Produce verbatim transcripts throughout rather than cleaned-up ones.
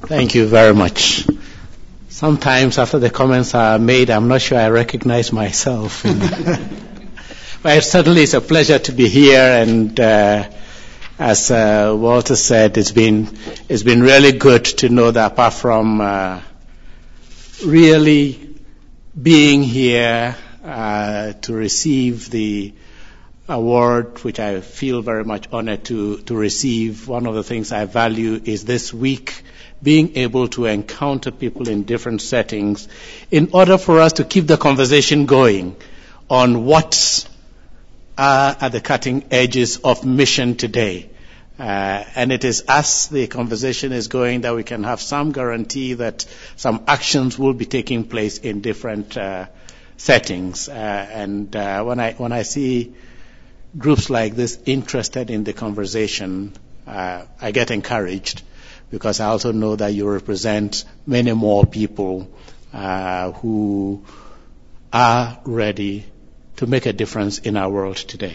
Thank you very much. Sometimes after the comments are made, I'm not sure I recognize myself. But it certainly is a pleasure to be here, and uh, as uh, Walter said, it's been it's been really good to know that apart from uh, really being here uh, to receive the award, which I feel very much honored to, to receive, one of the things I value is this week being able to encounter people in different settings in order for us to keep the conversation going on what are at the cutting edges of mission today. Uh, and it is as the conversation is going that we can have some guarantee that some actions will be taking place in different uh, settings. Uh, and uh, when I when I see groups like this interested in the conversation, uh, I get encouraged, because I also know that you represent many more people uh, who are ready to make a difference in our world today.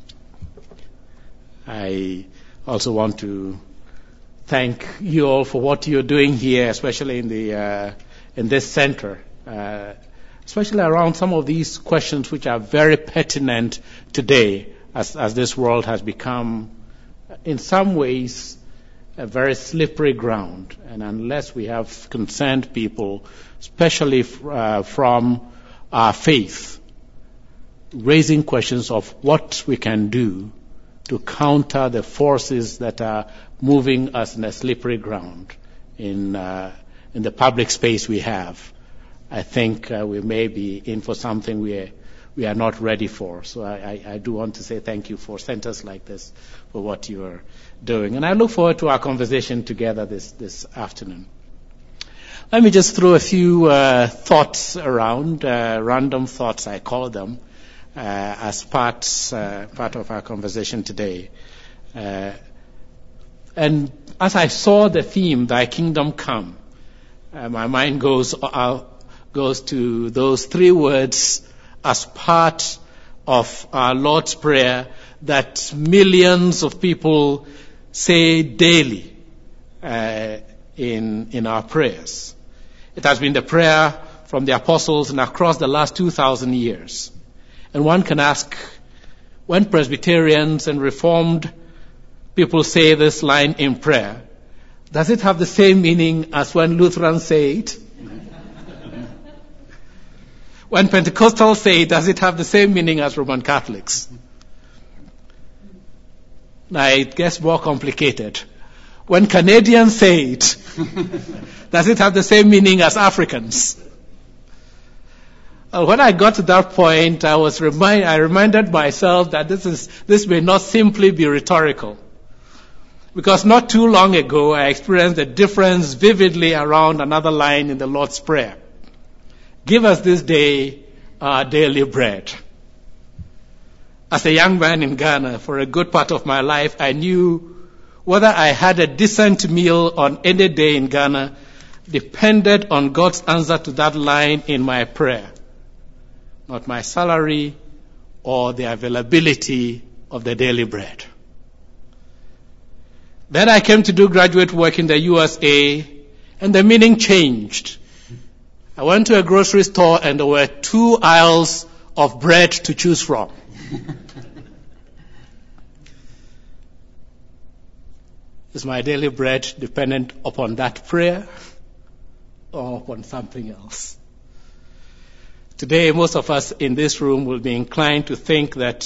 I also want to thank you all for what you're doing here, especially in the uh, in this center, uh, especially around some of these questions which are very pertinent today, as, as this world has become, in some ways, a very slippery ground. And unless we have concerned people, especially uh, from our faith, raising questions of what we can do to counter the forces that are moving us in a slippery ground in uh, in the public space we have, I think uh, we may be in for something we are, we are not ready for. So I, I, I do want to say thank you for centers like this, for what you are doing. And I look forward to our conversation together this, this afternoon. Let me just throw a few uh, thoughts around, uh, random thoughts I call them, uh, as parts, uh, part of our conversation today. Uh, and as I saw the theme, Thy Kingdom Come, uh, my mind goes, uh, goes to those three words as part of our Lord's Prayer that millions of people say daily uh, in in our prayers. It has been the prayer from the apostles and across the last two thousand years. And one can ask, when Presbyterians and Reformed people say this line in prayer, does it have the same meaning as when Lutherans say it? When Pentecostals say it, does it have the same meaning as Roman Catholics? Now it gets more complicated. When Canadians say it, does it have the same meaning as Africans? Uh, when I got to that point, I was remind, I reminded myself that this is this may not simply be rhetorical, because not too long ago I experienced the difference vividly around another line in the Lord's Prayer. Give us this day our daily bread. As a young man in Ghana, for a good part of my life, I knew whether I had a decent meal on any day in Ghana depended on God's answer to that line in my prayer, not my salary or the availability of the daily bread. Then I came to do graduate work in the U S A, and the meaning changed. I went to a grocery store and there were two aisles of bread to choose from. Is my daily bread dependent upon that prayer or upon something else? Today, most of us in this room will be inclined to think that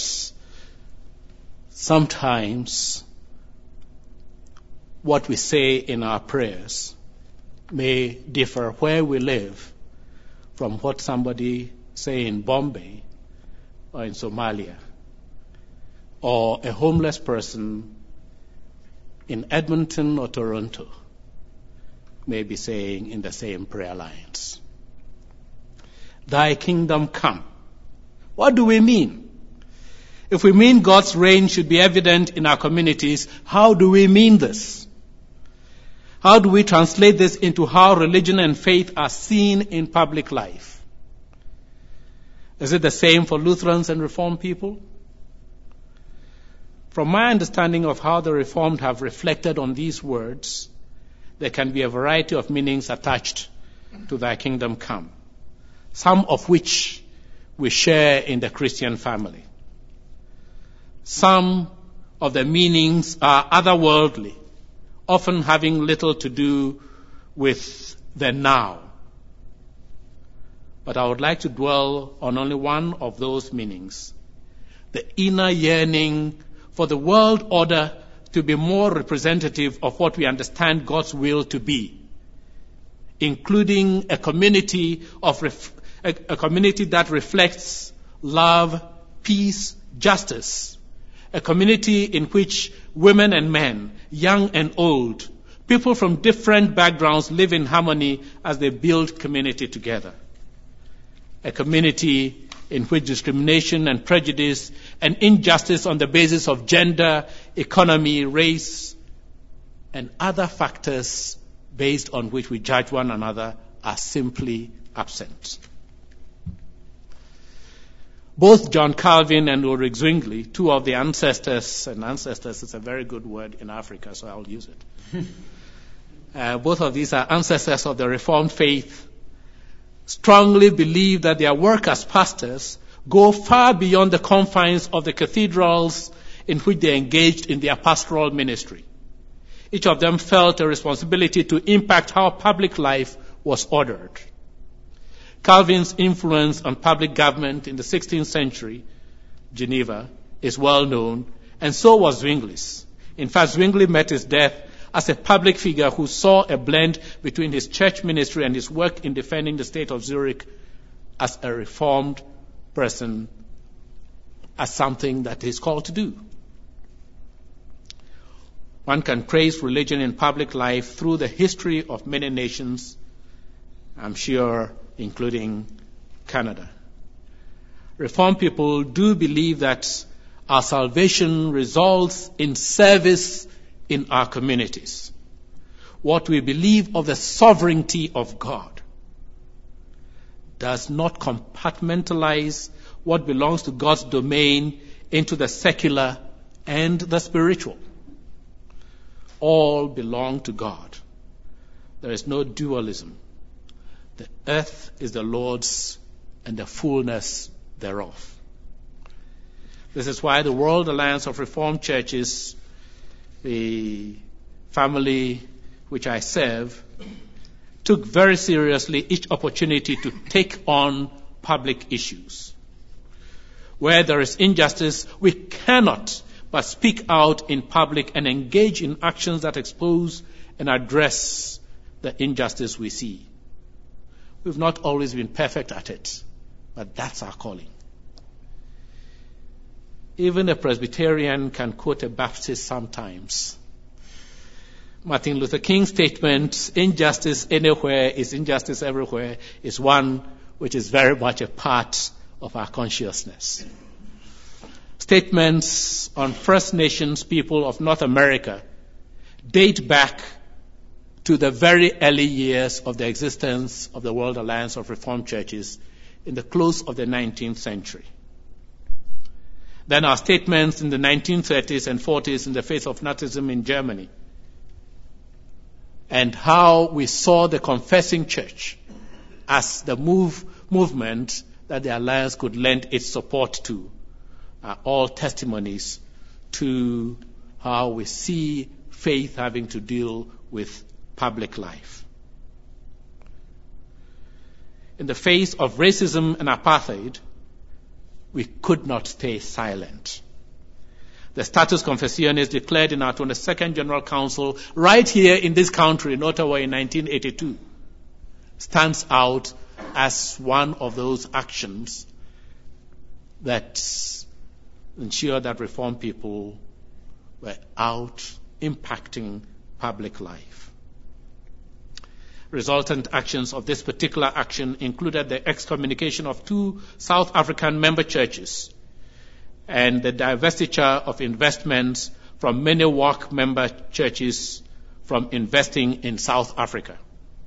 sometimes what we say in our prayers may differ where we live from what somebody say in Bombay or in Somalia, or a homeless person in Edmonton or Toronto may be saying in the same prayer lines. Thy kingdom come. What do we mean? If we mean God's reign should be evident in our communities, how do we mean this? How do we translate this into how religion and faith are seen in public life? Is it the same for Lutherans and Reformed people? From my understanding of how the Reformed have reflected on these words, there can be a variety of meanings attached to thy kingdom come, some of which we share in the Christian family. Some of the meanings are otherworldly, often having little to do with the now. But I would like to dwell on only one of those meanings, the inner yearning for the world order to be more representative of what we understand God's will to be, including a community of ref- a, a community that reflects love, peace, justice, a community in which women and men, young and old, people from different backgrounds live in harmony as they build community together, a community in which discrimination and prejudice and injustice on the basis of gender, economy, race, and other factors based on which we judge one another are simply absent. Both John Calvin and Ulrich Zwingli, two of the ancestors, and ancestors is a very good word in Africa, so I'll use it. uh, both of these are ancestors of the Reformed faith, strongly believe that their work as pastors go far beyond the confines of the cathedrals in which they engaged in their pastoral ministry. Each of them felt a responsibility to impact how public life was ordered. Calvin's influence on public government in the sixteenth century, Geneva, is well known, and so was Zwingli's. In fact, Zwingli met his death as a public figure who saw a blend between his church ministry and his work in defending the state of Zurich as a reformed person, as something that he's called to do. One can trace religion in public life through the history of many nations, I'm sure including Canada. Reformed people do believe that our salvation results in service in our communities. What we believe of the sovereignty of God does not compartmentalize what belongs to God's domain into the secular and the spiritual. All belong to God. There is no dualism. The earth is the Lord's and the fullness thereof. This is why the World Alliance of Reformed Churches, the family which I serve, took very seriously each opportunity to take on public issues. Where there is injustice, we cannot but speak out in public and engage in actions that expose and address the injustice we see. We've not always been perfect at it, but that's our calling. Even a Presbyterian can quote a Baptist sometimes. Martin Luther King's statement, injustice anywhere is injustice everywhere, is one which is very much a part of our consciousness. Statements on First Nations people of North America date back to the very early years of the existence of the World Alliance of Reformed Churches in the close of the nineteenth century. Then our statements in the nineteen thirties and forties in the face of Nazism in Germany, and how we saw the confessing church as the move, movement that the Alliance could lend its support to, are all testimonies to how we see faith having to deal with public life. In the face of racism and apartheid, we could not stay silent. The Status Confessionis declared in our twenty-second General Council right here in this country, in Ottawa in nineteen eighty-two, stands out as one of those actions that ensure that Reformed people were out impacting public life. Resultant actions of this particular action included the excommunication of two South African member churches and the divestiture of investments from many W A C member churches from investing in South Africa.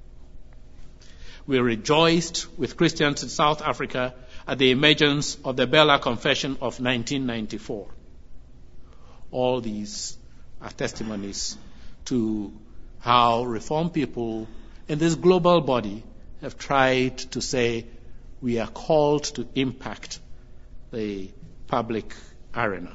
We rejoiced with Christians in South Africa at the emergence of the Bella Confession of nineteen ninety-four. All these are testimonies to how Reformed people in this global body have tried to say we are called to impact the public arena.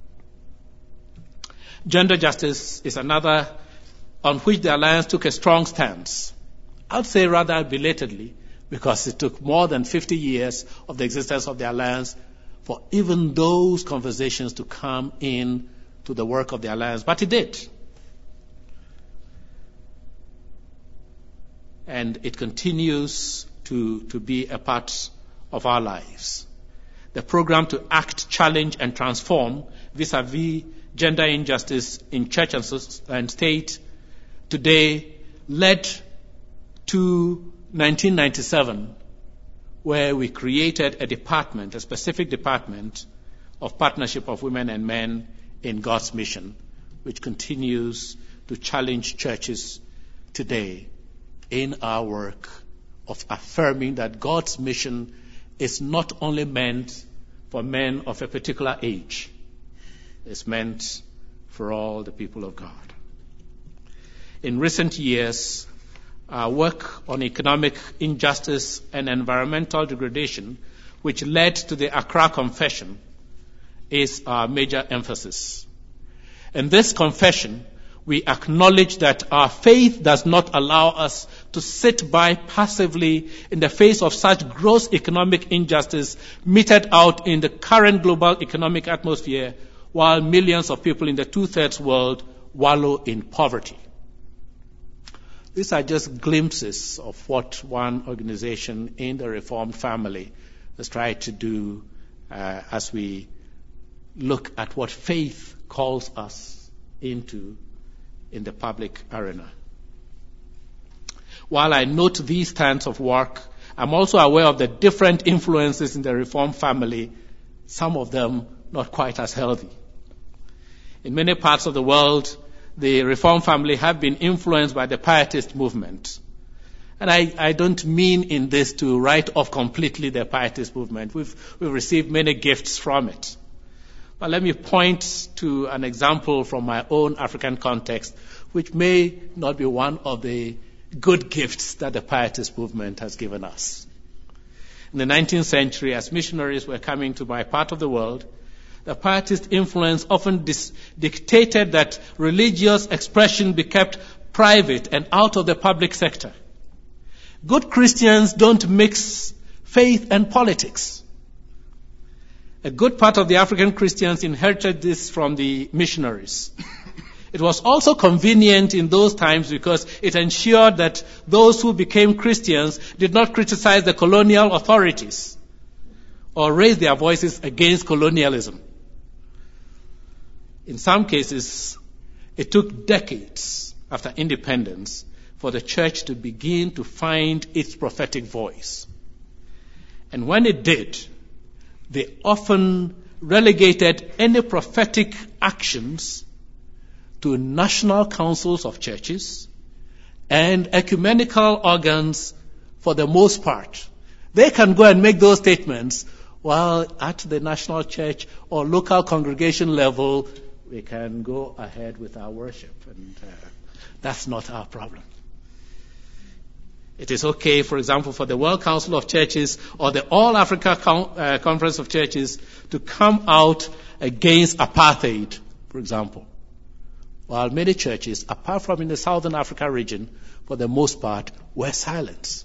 Gender justice is another on which the Alliance took a strong stance. I would say rather belatedly, because it took more than fifty years of the existence of the Alliance for even those conversations to come in to the work of the Alliance. But it did. And it continues to, to be a part of our lives. The program to act, challenge, and transform vis-à-vis gender injustice in church and, and state today led to nineteen ninety-seven, where we created a department, a specific department of Partnership of Women and Men in God's Mission, which continues to challenge churches today in our work of affirming that God's mission is not only meant for men of a particular age. It's meant for all the people of God. In recent years, our work on economic injustice and environmental degradation, which led to the Accra Confession, is our major emphasis. In this confession, we acknowledge that our faith does not allow us to sit by passively in the face of such gross economic injustice meted out in the current global economic atmosphere, while millions of people in the two-thirds world wallow in poverty. These are just glimpses of what one organization in the Reformed family has tried to do uh, as we look at what faith calls us into in the public arena. While I note these kinds of work, I'm also aware of the different influences in the Reformed family, some of them not quite as healthy. In many parts of the world, the Reformed family have been influenced by the Pietist movement. And I, I don't mean in this to write off completely the Pietist movement. We've, we've received many gifts from it. But let me point to an example from my own African context, which may not be one of the good gifts that the Pietist movement has given us. In the nineteenth century, as missionaries were coming to my part of the world, the Pietist influence often dis- dictated that religious expression be kept private and out of the public sector. Good Christians don't mix faith and politics. A good part of the African Christians inherited this from the missionaries. It was also convenient in those times because it ensured that those who became Christians did not criticize the colonial authorities or raise their voices against colonialism. In some cases, it took decades after independence for the church to begin to find its prophetic voice. And when it did, they often relegated any prophetic actions to national councils of churches and ecumenical organs for the most part. They can go and make those statements, while at the national church or local congregation level, we can go ahead with our worship. And uh, that's not our problem. It is okay, for example, for the World Council of Churches or the All Africa Con- uh, Conference of Churches to come out against apartheid, for example. While many churches, apart from in the Southern Africa region, for the most part, were silent.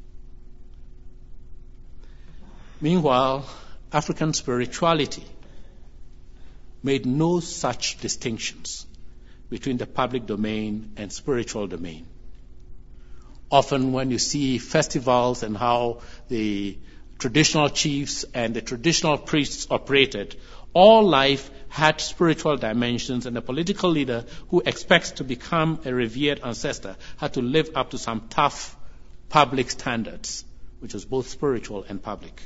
Meanwhile, African spirituality made no such distinctions between the public domain and spiritual domain. Often when you see festivals and how the traditional chiefs and the traditional priests operated, all life had spiritual dimensions, and the political leader who expects to become a revered ancestor had to live up to some tough public standards, which was both spiritual and public.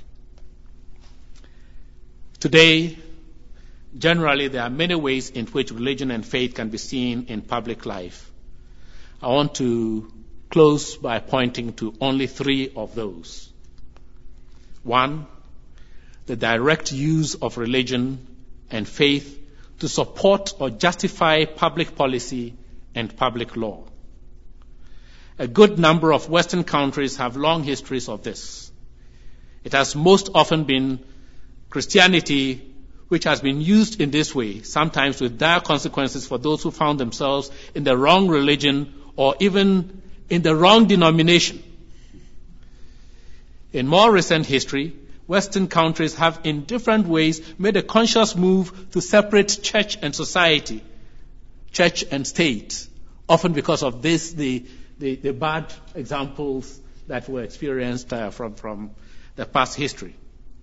Today, generally, there are many ways in which religion and faith can be seen in public life. I want to close by pointing to only three of those. One, the direct use of religion and faith to support or justify public policy and public law. A good number of Western countries have long histories of this. It has most often been Christianity which has been used in this way, sometimes with dire consequences for those who found themselves in the wrong religion or even in the wrong denomination. In more recent history, Western countries have in different ways made a conscious move to separate church and society, church and state, often because of this, the, the, the bad examples that were experienced uh, from, from the past history.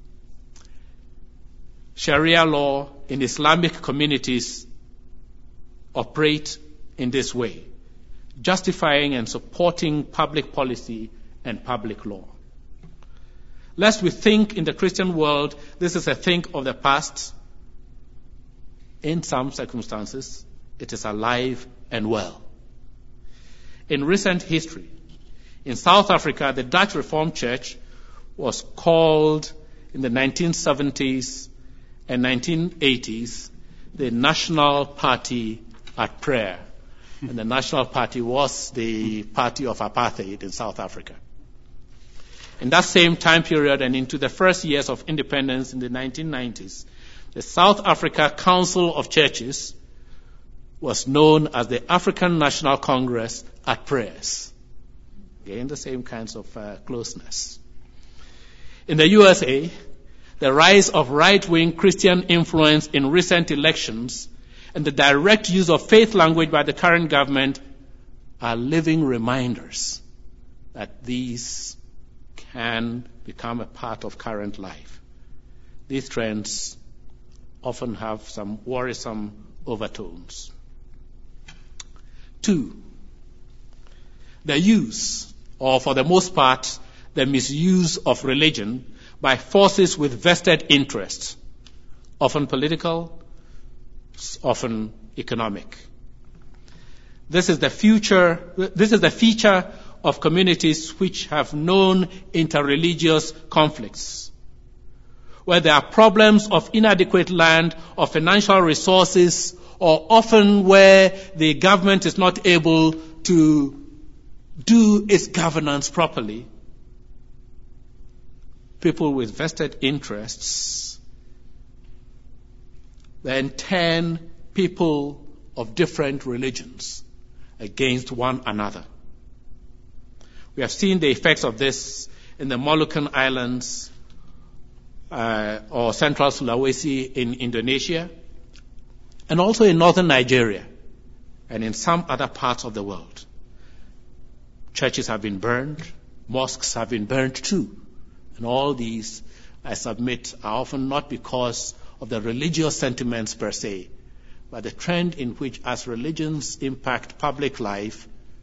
Sharia law in Islamic communities operate in this way, justifying and supporting public policy and public law. Lest we think in the Christian world this is a thing of the past, in some circumstances it is alive and well. In recent history, in South Africa, the Dutch Reformed Church was called in the nineteen seventies and nineteen eighties the National Party at Prayer. And the National Party was the party of apartheid in South Africa. In that same time period and into the first years of independence in the nineteen nineties, the South Africa Council of Churches was known as the African National Congress at Prayers. Again, the same kinds of uh, closeness. In the U S A, the rise of right-wing Christian influence in recent elections and the direct use of faith language by the current government are living reminders that these can become a part of current life. These trends often have some worrisome overtones. Two, the use, or for the most part, the misuse of religion by forces with vested interests, often political, often economic. This is the future, this is the feature of communities which have known interreligious conflicts, where there are problems of inadequate land or financial resources, or often where the government is not able to do its governance properly. People with vested interests then turn people of different religions against one another. We have seen the effects of this in the Moluccan Islands uh, or Central Sulawesi in Indonesia, and also in northern Nigeria and in some other parts of the world. Churches have been burned, mosques have been burned too. And all these, I submit, are often not because of the religious sentiments per se, but the trend in which, as religions impact public life,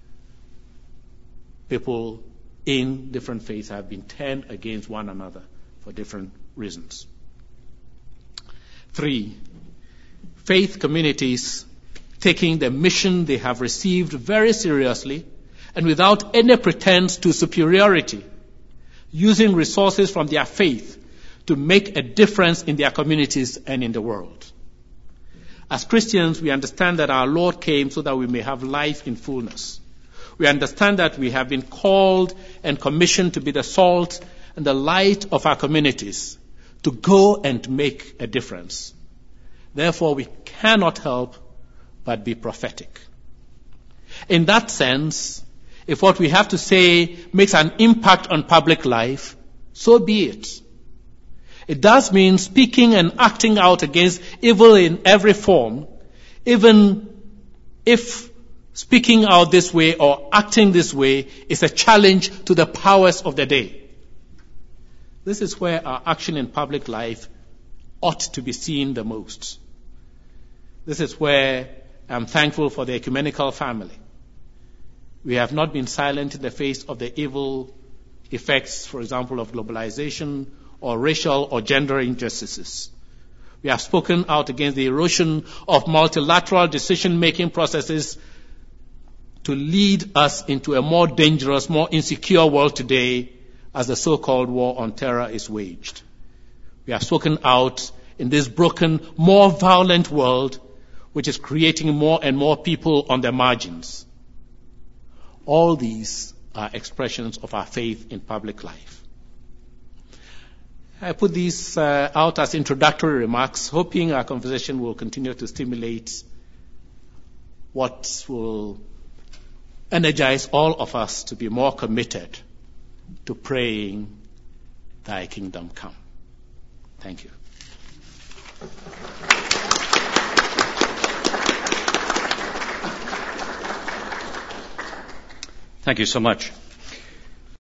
people in different faiths have been turned against one another for different reasons. Three, faith communities taking the mission they have received very seriously and without any pretense to superiority, using resources from their faith to make a difference in their communities and in the world. As Christians, we understand that our Lord came so that we may have life in fullness. We understand that we have been called and commissioned to be the salt and the light of our communities, to go and make a difference. Therefore, we cannot help but be prophetic. In that sense, if what we have to say makes an impact on public life, so be it. It does mean speaking and acting out against evil in every form, even if speaking out this way or acting this way is a challenge to the powers of the day. This is where our action in public life ought to be seen the most. This is where I'm thankful for the ecumenical family. We have not been silent in the face of the evil effects, for example, of globalization or racial or gender injustices. We have spoken out against the erosion of multilateral decision-making processes to lead us into a more dangerous, more insecure world today as the so-called war on terror is waged. We have spoken out in this broken, more violent world which is creating more and more people on the margins. All these are expressions of our faith in public life. I put these uh, out as introductory remarks, hoping our conversation will continue to stimulate what will energize all of us to be more committed to praying, Thy kingdom come. Thank you. Thank you so much.